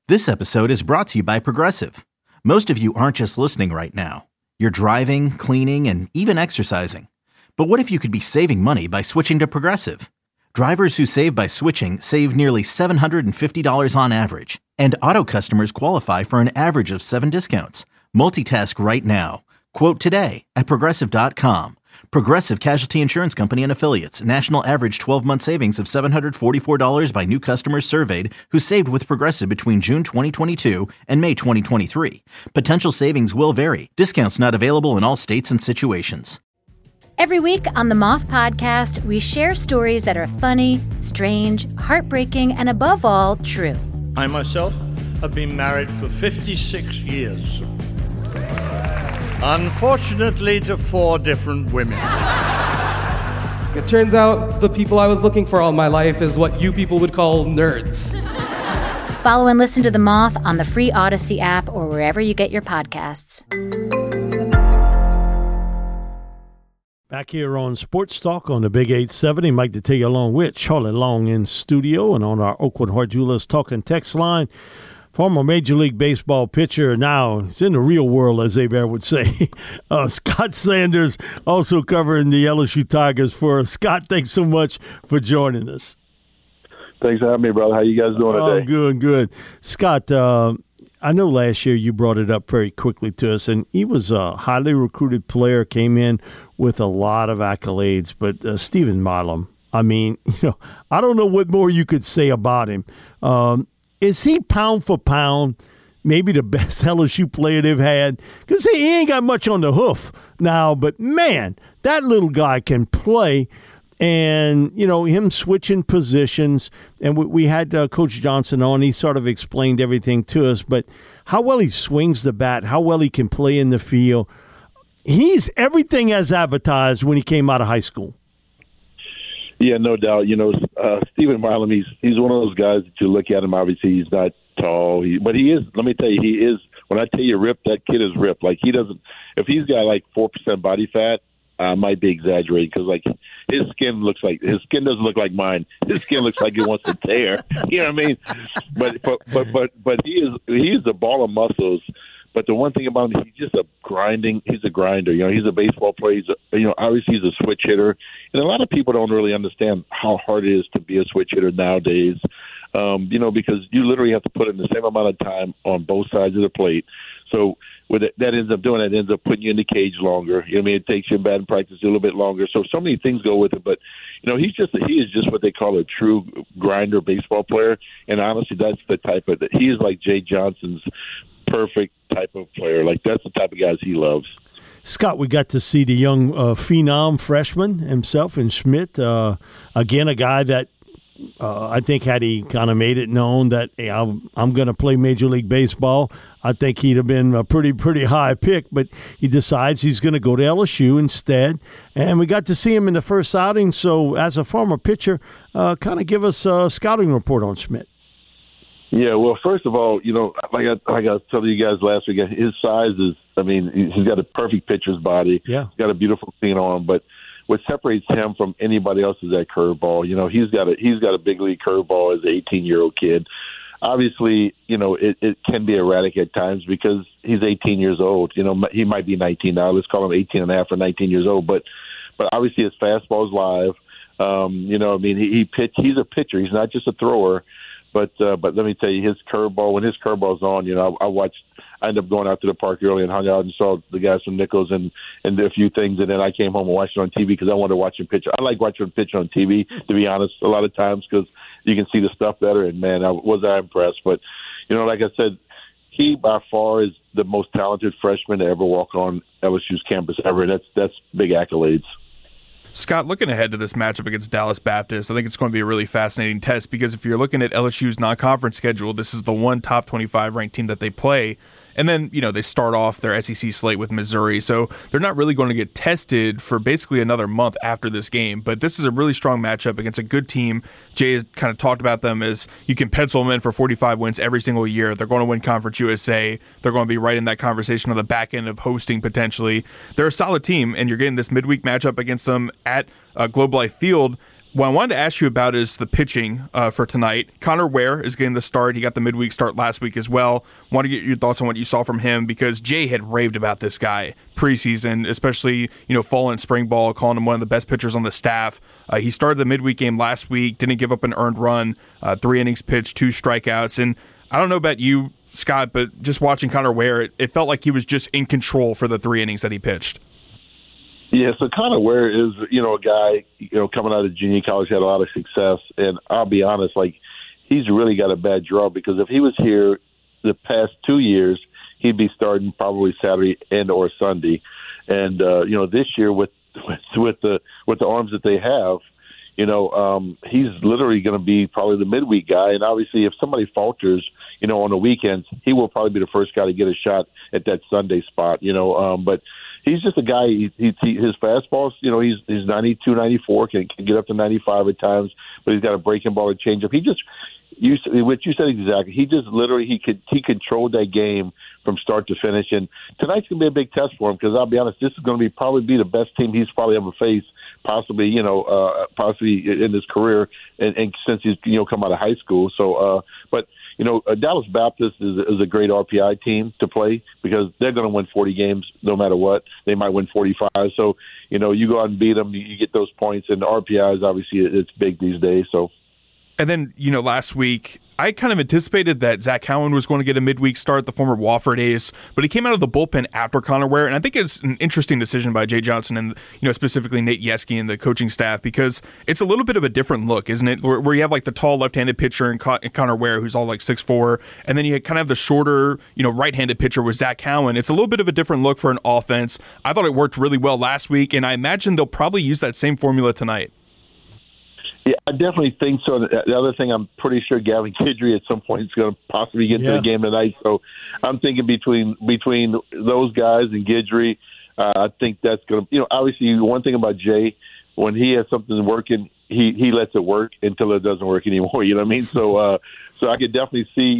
This episode is brought to you by Progressive. Most of you aren't just listening right now. You're driving, cleaning, and even exercising. But what if you could be saving money by switching to Progressive? Drivers who save by switching save nearly $750 on average. And auto customers qualify for an average of 7 discounts. Multitask right now. Quote today at Progressive.com. Progressive Casualty Insurance Company and Affiliates. National average 12-month savings of $744 by new customers surveyed who saved with Progressive between June 2022 and May 2023. Potential savings will vary. Discounts not available in all states and situations. Every week on the Moth Podcast, we share stories that are funny, strange, heartbreaking, and above all, true. I myself have been married for 56 years. Unfortunately, to 4 different women. It turns out the people I was looking for all my life is what you people would call nerds. Follow and listen to The Moth on the free Odyssey app or wherever you get your podcasts. Back here on Sports Talk on the Big 870, Mike to take you along with Charlie Long in studio and on our Oakwood Heart Jewelers talking text line. Former Major League Baseball pitcher, now he's in the real world, as Abear would say. Scott Sanders, also covering the LSU Tigers for us. Scott, thanks so much for joining us. Thanks for having me, brother. How you guys doing today? Good. Scott, I know last year you brought it up very quickly to us, and he was a highly recruited player, came in with a lot of accolades. But Stephen Milam, I mean, I don't know what more you could say about him. Is he pound for pound maybe the best LSU player they've had? Because he ain't got much on the hoof now, but man, that little guy can play. And, him switching positions, and we had Coach Johnson on. He sort of explained everything to us, but how well he swings the bat, how well he can play in the field. He's everything as advertised when he came out of high school. Yeah, no doubt. Stephen Milam, he's one of those guys that you look at him, obviously he's not tall, but he is, let me tell you, he is, when I tell you ripped, that kid is ripped. Like, he doesn't, if he's got like 4% body fat, I might be exaggerating because, like, his skin doesn't look like mine. His skin looks like it wants to tear. You know what I mean? But he is a ball of muscles. But the one thing about him, he's a grinder. He's a baseball player. Obviously he's a switch hitter. And a lot of people don't really understand how hard it is to be a switch hitter nowadays. Because you literally have to put in the same amount of time on both sides of the plate. So that ends up putting you in the cage longer. You know what I mean? It takes you in batting practice a little bit longer. So many things go with it. But, he is just what they call a true grinder baseball player. And honestly, that's the type of – he is like Jay Johnson's perfect type of player. Like, that's the type of guys he loves. Scott, we got to see the young phenom freshman himself in Schmidt. Again, a guy that I think had he kind of made it known that, hey, I'm going to play Major League Baseball, I think he'd have been a pretty high pick, but he decides he's going to go to LSU instead. And we got to see him in the first outing. So as a former pitcher, kind of give us a scouting report on Schmidt. Yeah, well, first of all, like I was telling you guys last week, his size is, he's got a perfect pitcher's body. Yeah. He's got a beautiful seam on him, but what separates him from anybody else is that curveball. He's got a big league curveball as an 18-year-old kid. Obviously, it can be erratic at times because he's 18 years old. He might be 19 now. Let's call him 18 and a half or 19 years old. But obviously his fastball is live. He's a pitcher. He's not just a thrower. But let me tell you, his curveball, when his curveball's on, I ended up going out to the park early and hung out and saw the guys from Nichols and a few things. And then I came home and watched it on TV because I wanted to watch him pitch. I like watching him pitch on TV, to be honest, a lot of times because you can see the stuff better. And, man, I was impressed. But, like I said, he by far is the most talented freshman to ever walk on LSU's campus ever. And that's big accolades. Scott, looking ahead to this matchup against Dallas Baptist, I think it's going to be a really fascinating test because if you're looking at LSU's non-conference schedule, this is the one top 25 ranked team that they play. And then, they start off their SEC slate with Missouri. So they're not really going to get tested for basically another month after this game. But this is a really strong matchup against a good team. Jay has kind of talked about them as you can pencil them in for 45 wins every single year. They're going to win Conference USA. They're going to be right in that conversation on the back end of hosting potentially. They're a solid team, and you're getting this midweek matchup against them at Globe Life Field. What I wanted to ask you about is the pitching for tonight. Connor Ware is getting the start. He got the midweek start last week as well. Want to get your thoughts on what you saw from him, because Jay had raved about this guy preseason, especially fall and spring ball, calling him one of the best pitchers on the staff. He started the midweek game last week, didn't give up an earned run, 3 innings pitched, 2 strikeouts. And I don't know about you, Scott, but just watching Connor Ware, it felt like he was just in control for the 3 innings that he pitched. Yeah, so Connor Ware is, a guy, coming out of junior college, had a lot of success. And I'll be honest, he's really got a bad draw, because if he was here the past 2 years, he'd be starting probably Saturday and or Sunday. And, this year with the arms that they have, he's literally going to be probably the midweek guy. And obviously if somebody falters, on the weekends, he will probably be the first guy to get a shot at that Sunday spot, but he's just a guy. His fastballs, he's 92, 94, can get up to 95 at times, but he's got a breaking ball, a changeup. What you said exactly. He just literally he controlled that game from start to finish. And tonight's gonna be a big test for him, because I'll be honest, this is going to probably be the best team he's probably ever faced, possibly in his career, and since he's come out of high school. So, but. Dallas Baptist is a great RPI team to play, because they're going to win 40 games no matter what. They might win 45. So, you go out and beat them, you get those points, and the RPI is obviously it's big these days. So, and then last week, I kind of anticipated that Zach Cowan was going to get a midweek start, the former Wofford ace, but he came out of the bullpen after Connor Ware, and I think it's an interesting decision by Jay Johnson and specifically Nate Yeske and the coaching staff, because it's a little bit of a different look, isn't it? Where you have the tall left-handed pitcher in Connor Ware, who's all 6'4", and then you kind of have the shorter right-handed pitcher with Zach Cowan. It's a little bit of a different look for an offense. I thought it worked really well last week, and I imagine they'll probably use that same formula tonight. Yeah, I definitely think so. The other thing, I'm pretty sure Gavin Guidry at some point is going to possibly get to the game tonight. So I'm thinking between those guys and Guidry, I think that's going to, obviously one thing about Jay, when he has something working, he lets it work until it doesn't work anymore. You know what I mean? So I could definitely see,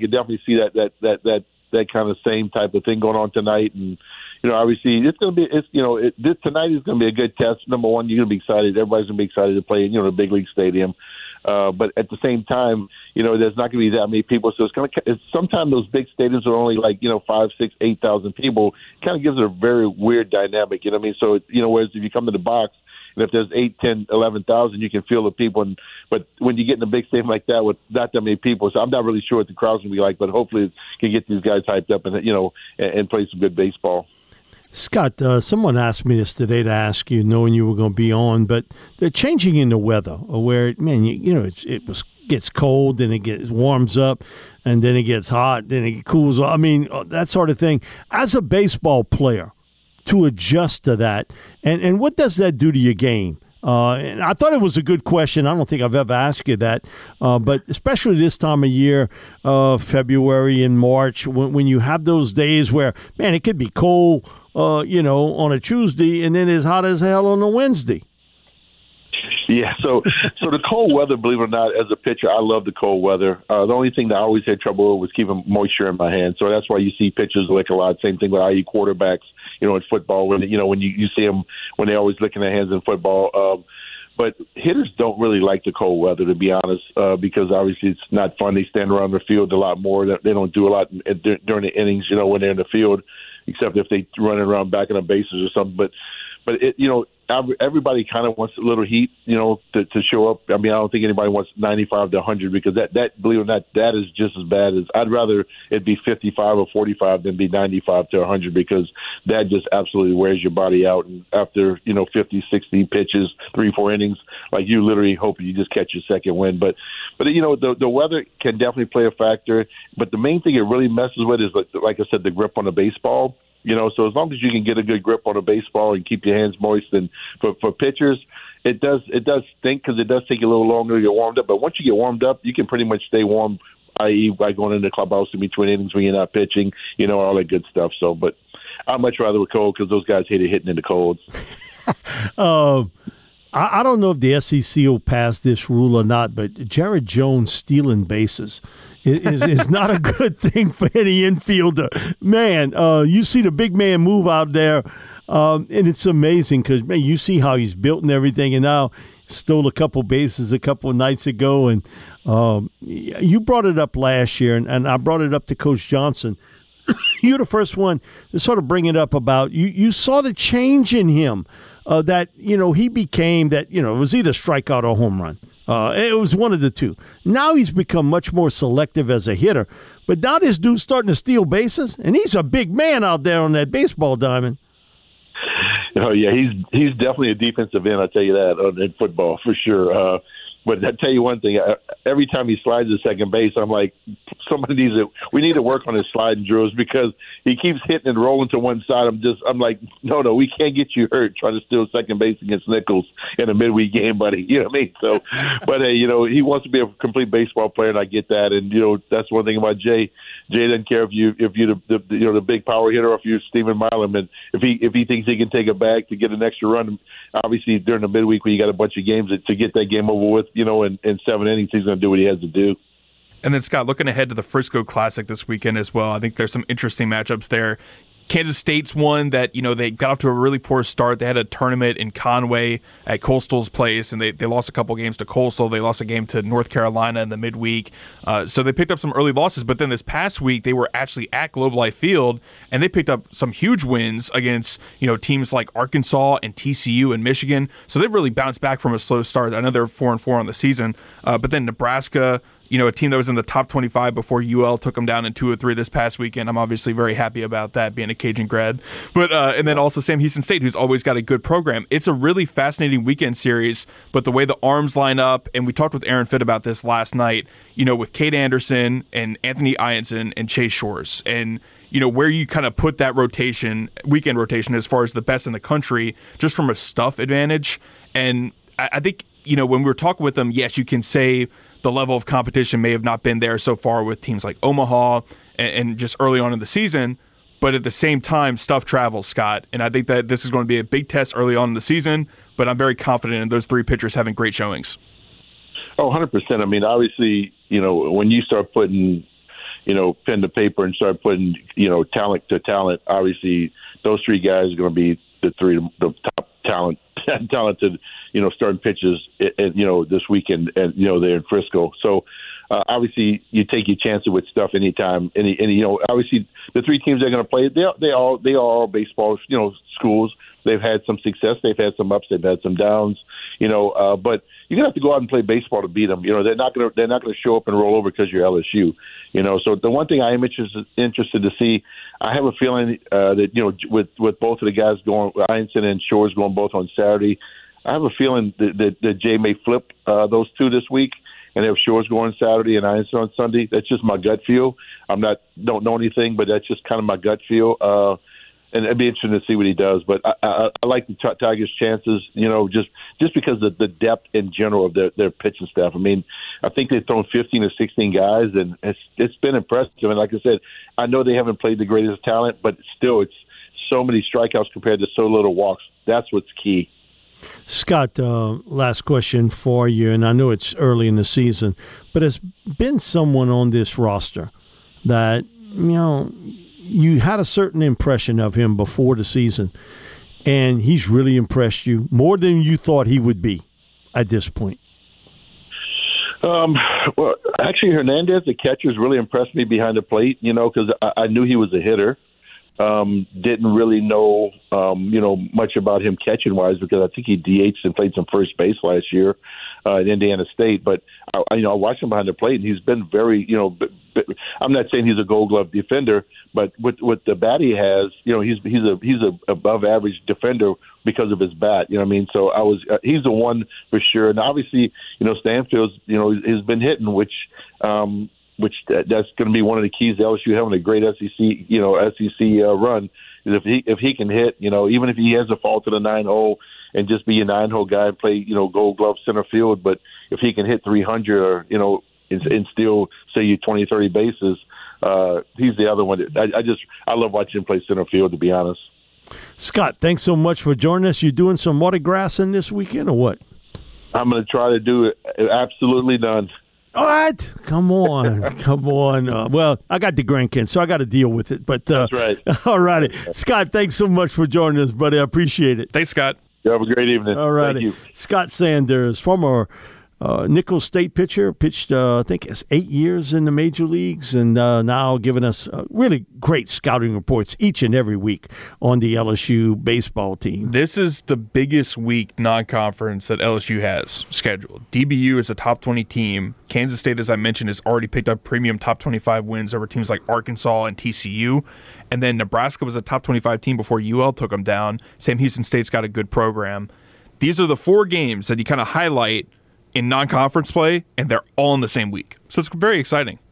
that kind of same type of thing going on tonight. And, obviously it's going to be, this tonight is going to be a good test. Number one, you're going to be excited. Everybody's going to be excited to play in, the big league stadium. But at the same time, there's not going to be that many people. So sometimes those big stadiums are only 5, 6, 8,000 people. It kind of gives it a very weird dynamic. You know what I mean? So, whereas if you come to the box, and if there's 8, 10, 11,000, you can feel the people. But when you get in a big stadium like that with not that many people, so I'm not really sure what the crowd's going to be like, but hopefully it can get these guys hyped up and, and play some good baseball. Scott, someone asked me this today to ask you, knowing you were going to be on, but the changing in the weather, where, man, it gets cold, then it warms up, and then it gets hot, then it cools off. I mean, that sort of thing. As a baseball player, to adjust to that, and what does that do to your game? And I thought it was a good question. I don't think I've ever asked you that, but especially this time of year, February and March, when you have those days where, man, it could be cold, on a Tuesday, and then it's hot as hell on a Wednesday. Yeah, so the cold weather, believe it or not, as a pitcher, I love the cold weather. The only thing that I always had trouble with was keeping moisture in my hands. So that's why you see pitchers lick a lot. Same thing with IE quarterbacks, in football, when you see them when they're always licking their hands in football. But hitters don't really like the cold weather, to be honest, because obviously it's not fun. They stand around the field a lot more. They don't do a lot during the innings, when they're in the field, except if they running around backing up bases or something. But everybody kind of wants a little heat, to show up. I mean, I don't think anybody wants 95 to 100, because that believe it or not, that is just as bad as I'd rather it be 55 or 45 than be 95 to 100, because that just absolutely wears your body out. And after, 50, 60 pitches, 3-4 innings, you literally hope you just catch your second win. But the weather can definitely play a factor. But the main thing it really messes with is, like I said, the grip on the baseball. So as long as you can get a good grip on a baseball and keep your hands moist, and for pitchers, it does stink, because it does take a little longer to get warmed up. But once you get warmed up, you can pretty much stay warm, i.e. by going into the clubhouse in between innings when you're not pitching, all that good stuff. So, but I'd much rather with cold, because those guys hate it hitting in the colds. I don't know if the SEC will pass this rule or not, but Jared Jones stealing bases is not a good thing for any infielder. Man, you see the big man move out there, and it's amazing because, man, you see how he's built and everything, and now stole a couple bases a couple of nights ago, and you brought it up last year, and I brought it up to Coach Johnson. You're the first one to sort of bring it up about you saw the change in him that, he became that, it was either strikeout or home run. It was one of the two. Now he's become much more selective as a hitter. But now this dude's starting to steal bases, and he's a big man out there on that baseball diamond. Oh, yeah, he's definitely a defensive end, I'll tell you that, in football for sure. But I'll tell you one thing, every time he slides to second base, I'm like, we need to work on his sliding drills because he keeps hitting and rolling to one side. I'm like, no, we can't get you hurt trying to steal second base against Nichols in a midweek game, buddy. You know what I mean? So, but hey, he wants to be a complete baseball player, and I get that. And that's one thing about Jay. Jay doesn't care if you're the big power hitter or if you're Stephen Milam, and if he thinks he can take it back to get an extra run. Obviously, during the midweek when you got a bunch of games to get that game over with, in 7 innings, he's going to do what he has to do. And then, Scott, looking ahead to the Frisco Classic this weekend as well, I think there's some interesting matchups there. Kansas State's one that, they got off to a really poor start. They had a tournament in Conway at Coastal's place, and they lost a couple games to Coastal. They lost a game to North Carolina in the midweek. So they picked up some early losses. But then this past week, they were actually at Globe Life Field, and they picked up some huge wins against, teams like Arkansas and TCU and Michigan. So they've really bounced back from a slow start. I know they're 4-4 on the season. But then Nebraska, a team that was in the top 25 before UL took them down in 2-3 this past weekend. I'm obviously very happy about that, being a Cajun grad. But and then also Sam Houston State, who's always got a good program. It's a really fascinating weekend series, but the way the arms line up, and we talked with Aaron Fitt about this last night, with Cade Anderson and Anthony Ianson and Chase Shores, and where you kind of put that weekend rotation as far as the best in the country, just from a stuff advantage. And I think, when we were talking with them, yes, you can say the level of competition may have not been there so far with teams like Omaha and just early on in the season, but at the same time, stuff travels, Scott. And I think that this is going to be a big test early on in the season, but I'm very confident in those three pitchers having great showings. Oh, 100%. I mean, obviously, when you start putting, pen to paper and start putting, talent to talent, obviously those three guys are going to be the top talented, starting pitchers, this weekend, and there in Frisco. So obviously you take your chances with stuff anytime. Obviously the three teams they're going to play, they are baseball, schools. They've had some success, they've had some ups, they've had some downs, but you're gonna have to go out and play baseball to beat them. They're not gonna show up and roll over because you're LSU. So the one thing I am interested to see, I have a feeling that with both of the guys going, Ianson and Shores going both on Saturday, I have a feeling that Jay may flip those two this week and have Shores going Saturday and Ianson on Sunday. That's just my gut feel. Don't know anything, but that's just kind of my gut feel. And it'd be interesting to see what he does. But I like the Tigers' chances, just because of the depth in general of their pitching staff. I mean, I think they've thrown 15 or 16 guys, and it's been impressive. And like I said, I know they haven't played the greatest talent, but still, it's so many strikeouts compared to so little walks. That's what's key. Scott, last question for you, and I know it's early in the season, but has been someone on this roster that, you had a certain impression of him before the season, and he's really impressed you more than you thought he would be at this point? Well, actually, Hernandez, the catcher, has really impressed me behind the plate, because I knew he was a hitter. Didn't really know, much about him catching-wise because I think he DH'd and played some first base last year at Indiana State. But, I watched him behind the plate, and he's been very, I'm not saying he's a Gold Glove defender, but with the bat he has, he's a above average defender because of his bat. You know what I mean? So he's the one for sure. And obviously, Stanfield's, has been hitting, which that's going to be one of the keys to LSU having a great SEC run. Is if he can hit, even if he has a fall to the 9-hole and just be a 9-hole guy and play, Gold Glove center field, but if he can hit 300 or and still say you 20, 30 bases, he's the other one. I love watching him play center field, to be honest. Scott, thanks so much for joining us. You doing some water grassing this weekend or what? I'm going to try to do it. Absolutely none. What? Come on. Come on. Well, I got the grandkids, so I got to deal with it. But that's right. All righty. Scott, thanks so much for joining us, buddy. I appreciate it. Thanks, Scott. You have a great evening. All right. Thank you. Scott Sanders, former Nicholls State pitcher, pitched, I think, it's 8 years in the major leagues, and now giving us really great scouting reports each and every week on the LSU baseball team. This is the biggest week non-conference that LSU has scheduled. DBU is a top 20 team. Kansas State, as I mentioned, has already picked up premium top 25 wins over teams like Arkansas and TCU. And then Nebraska was a top 25 team before UL took them down. Sam Houston State's got a good program. These are the 4 games that you kind of highlight in non-conference play, and they're all in the same week. So it's very exciting.